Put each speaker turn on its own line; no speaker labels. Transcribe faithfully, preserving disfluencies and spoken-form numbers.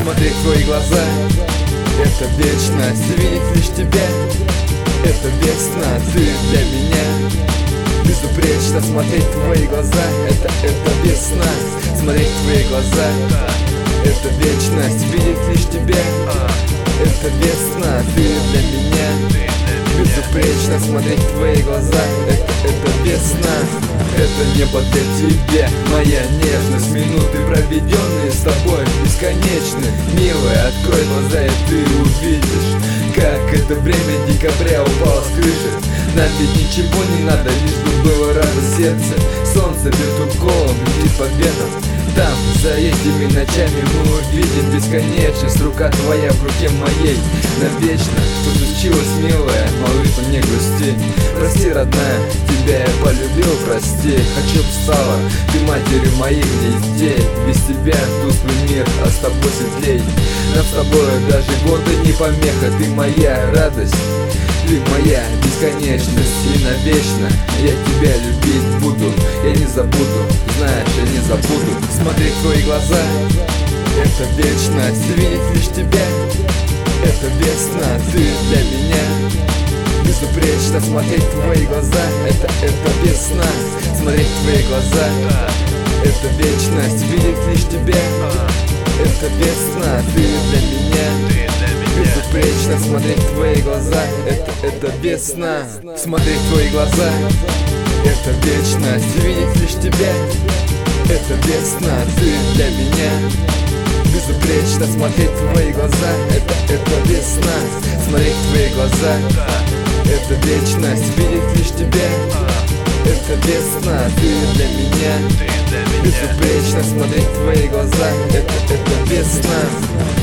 Смотреть в твои глаза — это вечность. Видеть лишь тебя — это весна. Ты для меня безупречно. Смотреть в твои глаза — это, это весна. Смотреть в твои глаза — это вечность. Видеть лишь тебя — это весна. Ты для меня безупречно. Смотреть в твои глаза — это, это весна. Это небо для тебя, моя нежность. Минуты, проведенные с тобой, бесконечны. Милая, открой глаза, и ты увидишь, как это время декабря упало с крыши. Нам ведь ничего не надо, лишь бы было радость сердце. Солнце бьет уколом, летит по венам. Там, за этими ночами, мы увидим бесконечность. Рука твоя в руке моей навечно. Что случилось, милая, малыш, не грусти. Прости, родная, тебя я полюбил, прости. Хочу б стала ты матерью моих мне детей. Без тебя тусклый мир, а с тобой светлей. Нам с тобой даже годы не помеха. Ты моя радость, ты моя бесконечность. И навечно я тебя любить буду. Я не забуду, знаешь, я не забуду. Смотреть в твои глаза — это вечность. Видеть лишь тебя — это весна. Ты для меня безупречно. Смотреть в твои глаза — это, это весна. Смотреть в твои глаза — это вечность. Видеть лишь тебя — это весна. Ты для меня безупречно. Смотреть в твои глаза — это, это весна. Смотреть в твои глаза — это вечность. Видеть лишь тебя — это весна. Ты для меня безупречно. Смотреть в твои глаза — это, это весна. Смотреть в твои глаза — это вечность. Видеть лишь тебя — это весна. Ты для меня безупречно. Смотреть в твои глаза — это, это весна.